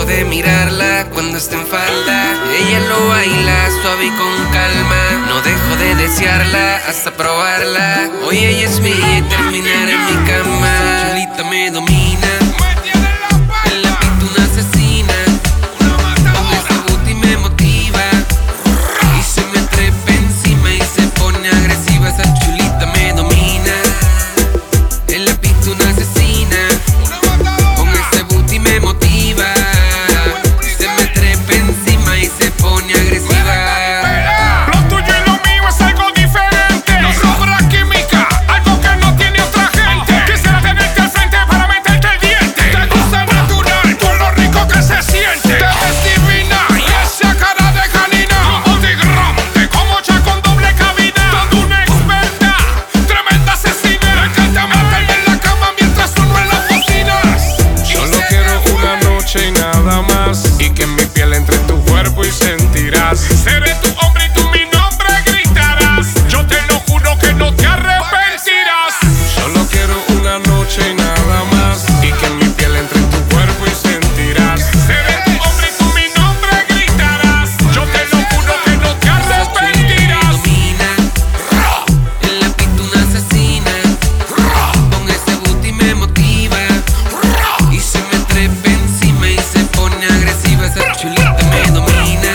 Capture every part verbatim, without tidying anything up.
de mirarla cuando está en falda. Ella lo baila suave y con calma. No dejo de desearla hasta probarla. Hoy ella es mía y terminar en mi cama. Chulita me domina. En la pinta una asesina. Con ese booty me motiva. Y se me trepa encima y se pone agresiva. Esa chulita me domina. En la pinta una asesina. Con ese booty me motiva. Y se me trepa encima y se pone agresiva. Lo tuyo y lo mío es algo diferente. Nos sobra química, algo que no tiene otra gente. Quisiera tenerte al frente para meterte el diente. Te gusta natural, con lo rico que se siente. Te ves divina y esa cara de canina. Un body grande como ya con doble cabina. Toda una experta, tremenda asesina. Me encanta matarme en la cama mientras uno en las bocinas. Solo quiero una noche y nada más. Y que en mi piel entre tu cuerpo y sentirás. Seré tu hombre y tú mi nombre gritarás. Yo te lo juro que no te arrepentirás. Solo quiero una noche y nada más. Y que en mi piel entre tu cuerpo y sentirás. Seré tu hombre y tú mi nombre gritarás. Yo te lo juro que no te arrepentirás. Domina. En la pinta una asesina. Con ese booty me motiva. Y se me trepa encima y se pone agresiva. Esa chulita me domina.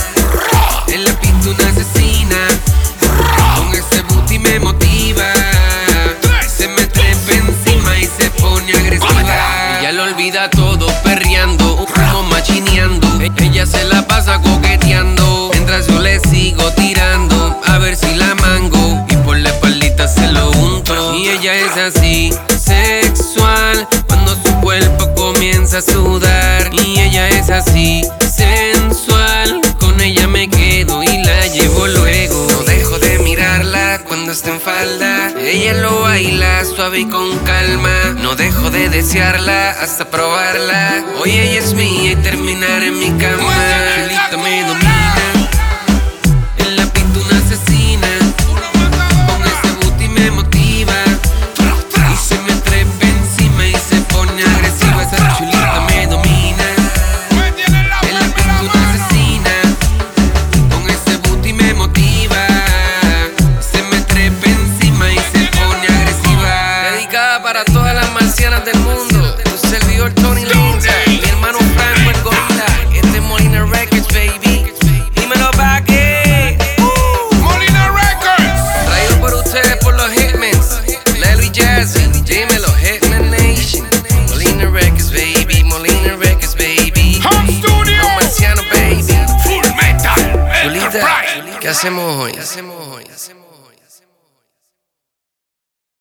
En la pinta una asesina. Con ese booty me motiva. Y se me trepa encima y se pone agresiva. Ella lo olvida todo perreando, como machineando. E- Ella se la pasa coqueteando. Mientras yo le sigo tirando, a ver si la mango. Y por la espaldita se lo unto. Y ella es así, sexual, cuando su cuerpo comienza a sudar. Y ella es así, sensual, con ella me quedo y la llevo luego. No dejo de mirarla cuando está en falda. Ella lo baila suave y con calma. No dejo de desearla hasta probarla. Hoy ella es mía y terminar en mi cama. Chulita me domina. En la pinta una asesina. Con ese booty me motiva. Y se me trepa encima y se pone agresiva. Esa chulita me domina. En la pinta una asesina. Con ese booty me motiva. Se me trepa encima y se pone agresiva. Dedicada para todas las marcianas del mundo. Tu servidor Tony Lindsay, mi hermano Franco el gorila. Este es Molina Records, baby. Dímelo, Paque. Molina Records. Traído por ustedes por los Hitmans, Lelo y Jazzy. Dímelo, Hitman Nation. Molina Records, baby. Molina Records, baby. Home Studio. Los marcianos, baby. Full Metal Chulita, Enterprise. ¿qué hacemos hoy? ¿Qué hacemos hoy?